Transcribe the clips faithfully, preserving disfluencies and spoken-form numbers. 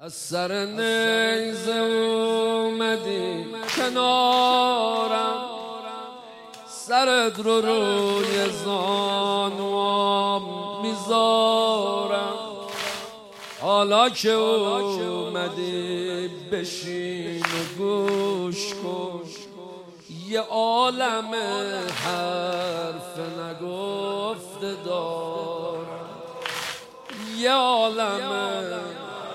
از سر نیزه اومدی کنارم، سرت رو روی زانوام میذارم. حالا که اومدی بشین و گوش کن، یه عالم حرف نگفته دارم، یه عالم.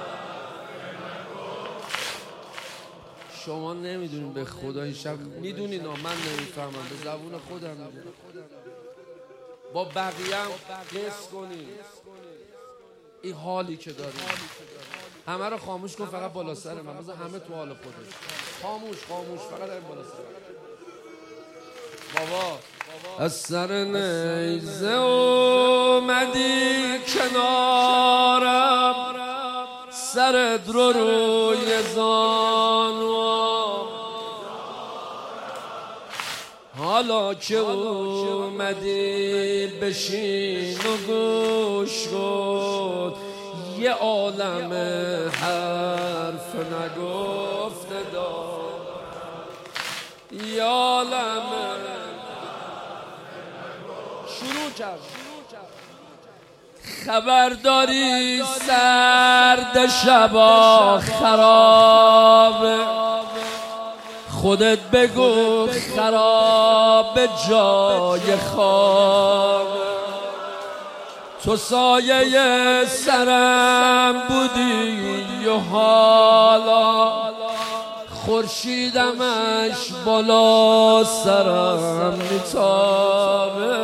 شما نمیدونین به خدا این شب میدونین، من نمیفهمم، به زبون خودم میدونم. با بقیه هم قص کنین این حالی که داریم. همه رو خاموش کن، فقط بالا سر من بذار همه تو حال خودش. خاموش خاموش فقط این بالا سر بابا. از سر نیزه اومدی کنارم، سرت رو روی زانوام. حالا که اومدی بشین و گوش کن، یه عالم حرف نگفته دار، یه عالم. شروع کرد. خبرداری سرد شبا خرابه، خودت بگو خراب جای خواب. تو سایه سرم بودی و حالا خورشیدمش بالا سرم میتابه،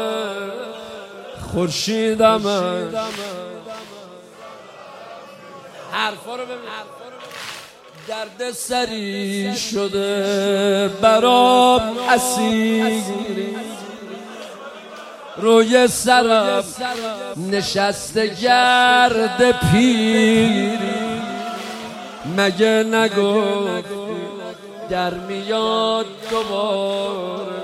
خورشیدمش. حرفا رو ببین. درد سری شده برام اسیری، روی سرم نشسته گرد پیری. مگه نگفتی در میاد دوباره؟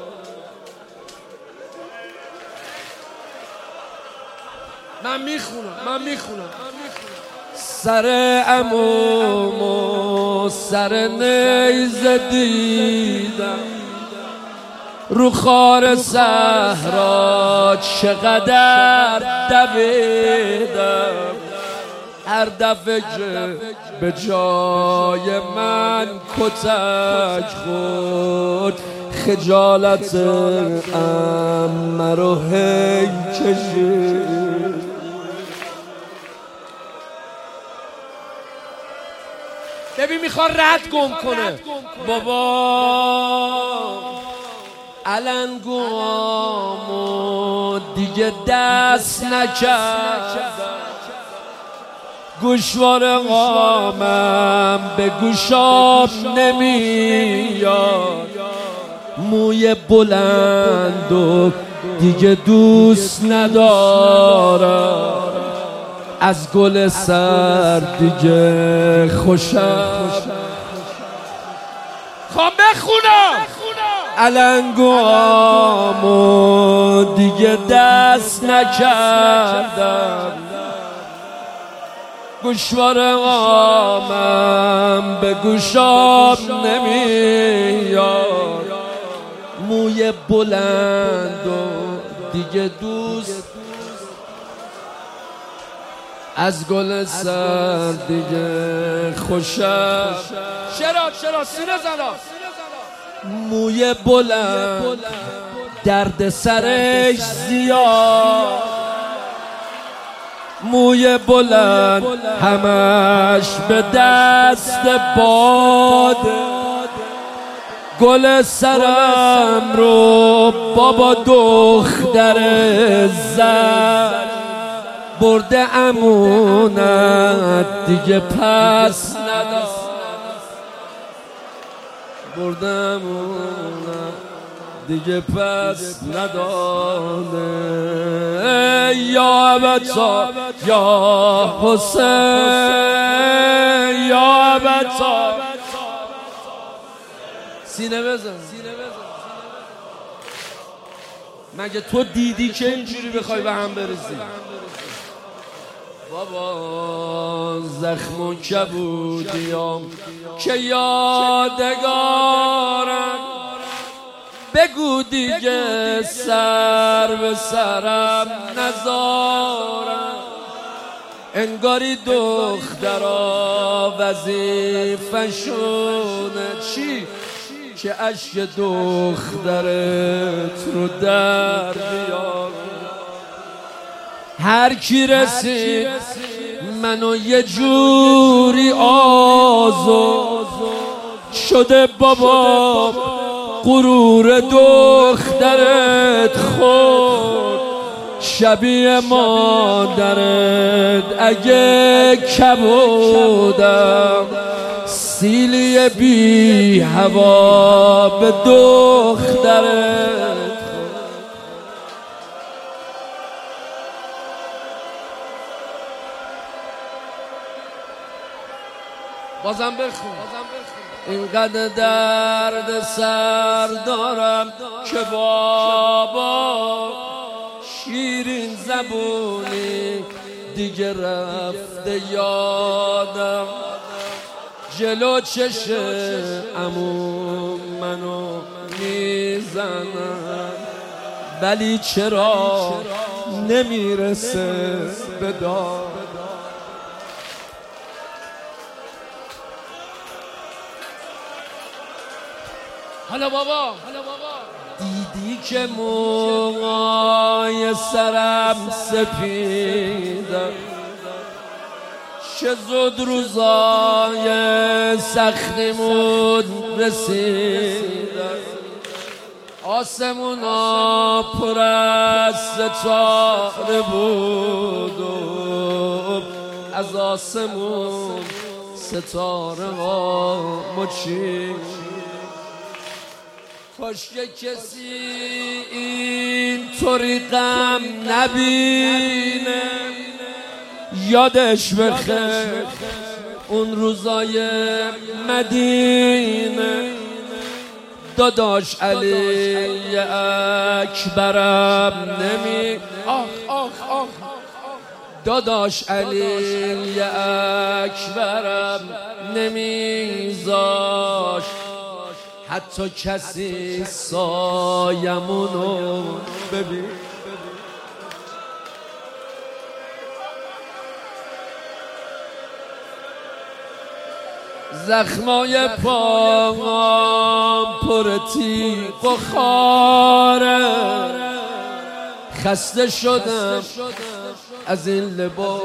من میخونم من میخونم سر عموم و سر نیزه دیدم، رو خار صحرا چقدر دویدم. هر دفعه که به جای من کتک خود، خجالت عمه رو هی کشید. ببین میخواد رد گم کنه. بابا علنگوامو دیگه دست نکرد، گوشوار قامم به گوشام نمیاد. موی بلند و دیگه دوست ندارم، از گل سر دیگه خوشم. خواب بخونم. علنگوامو دیگه دست نکردم، گوشوار قامم به گوشام نمیاد. موی بلند و دیگه دوست، از گل سر دیگه خوشم. چرا چرا سینه زنا. موی بلند درد سرش زیاد، موی بلند همش به دست باد. گل سرم رو بابا دختر زد، برده امونت دیگه پس نداد، برده امونت دیگه پس نداده. یا ابتا یا حسین یا ابتا. سینه بزن. مگه تو دیدی که اینجوری بخوای به هم بریزی؟ بابا زخم و کبودیام که یادگارم، بگو دیگه سر به سرم نذارم. انگاری دخترا وظیفه‌شونه چی که اشک دخترت رو در بیار. هر کی رسید منو یه جوری آزو شده بابا، غرور دخترت خود شبیه مادرت. اگه کبودم سیلی بی هوا به دخترت. بازم بخون. اینقدر درد سر دارم که بابا شیرین زبونی دیگه رفته یادم. جلو چشه عموم منو میزنن، ولی چرا نمیرسه به داد. حالا بابا دیدی که موهای سرم سپیدم، چه زود روزای سختیمون رسیدن. آسمونا پر از ستاره بود و از آسمون ستاره ها مچید. کاش که کسی این طوری غم نبینه، یادش بخیر اون روزای مدینه. داداش علی اکبرم نمی آخ آخ آخ داداش علی اکبرم نمیذاش حتی کسی سایمونو ببین. زخمای پاهام پر تیغ و خاره، خسته شدم از این لباس.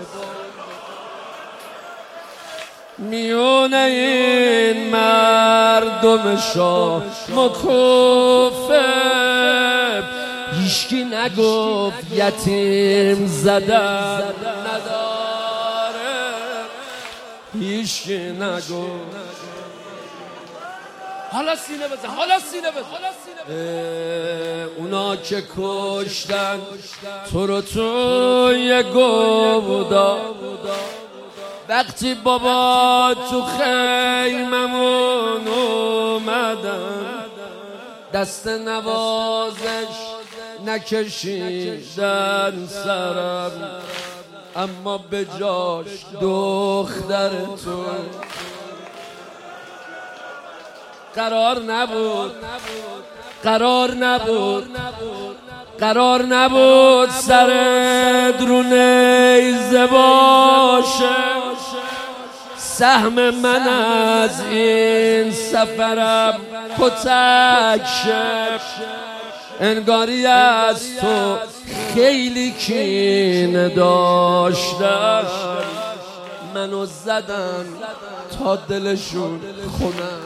میونه این مردم شاه مکوفه، هیچکی نگفت یتیم زدن نداره، هیچکی نگفت. حالا سینه بزن، حالا سینه بزن. اونا که کشتن تو رو توی گودا، وقتی بابا تو خیممون اومدن دست نوازش نکشیدن سرم، اما به جاش دختر تو قرار نبود، قرار نبود، قرار نبود سرت رو نیزه باشه. سهم من از این سفرم کتک شد، انگاری از تو خیلی کینه داشتن، منو زدن تا دلشون خونن.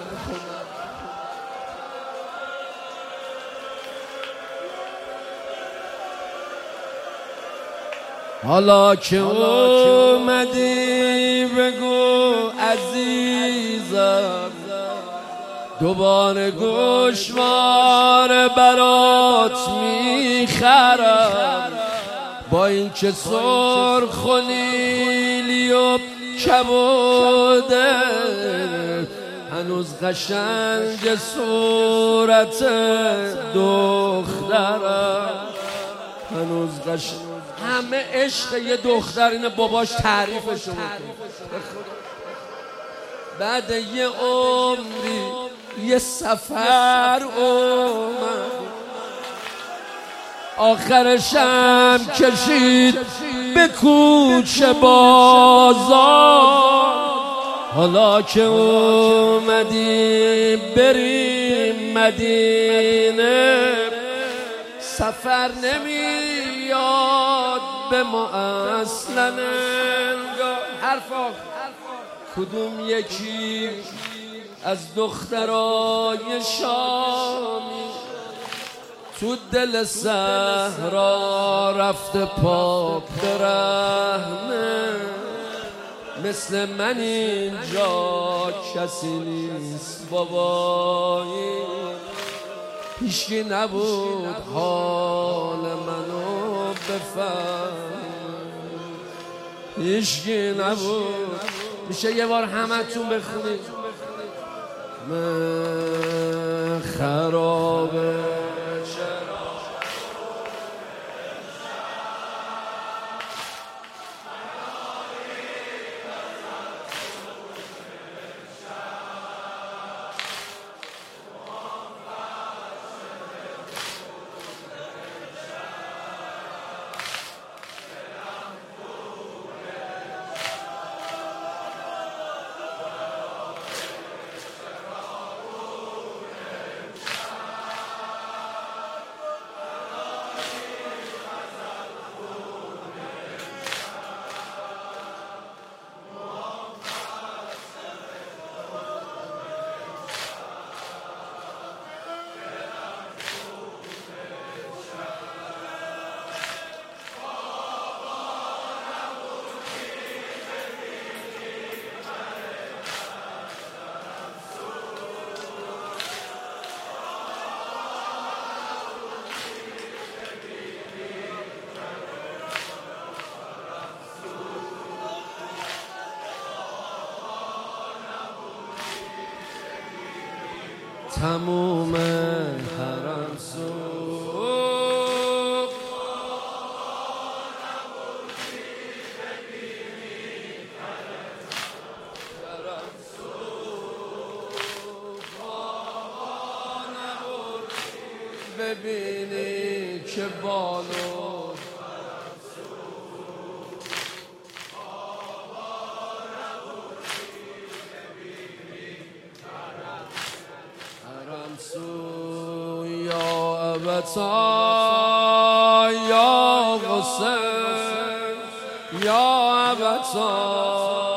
حالا که اومدی بگو عزیزم، دوباره گوشوار برات میخرم، با این که سرخ و نیلی و کبوده، هنوز قشنگ صورت دخترم، هنوز قشنگ همه عشق یه دختر اینه باباش تعریفشو بکنه. بعد یه عمری یه سفر اومد، آخرشم کشید به کوچه بازار. حالا که اومدی بریم مدینه، سفر نمیاد به ما اصلا. حرفا کدوم یکی از دخترای شامی تو دل صحرا رفته پا برهنه، مثل من اینجا کسی نیست بابایی. هیچکی نبود حال منو بفهم، هیچکی نبود. میشه یه بار همتون بخونید؟ من خرابه تموم حرم سوق، ببینی که بالو یا ابتا یا حسین یا ابتا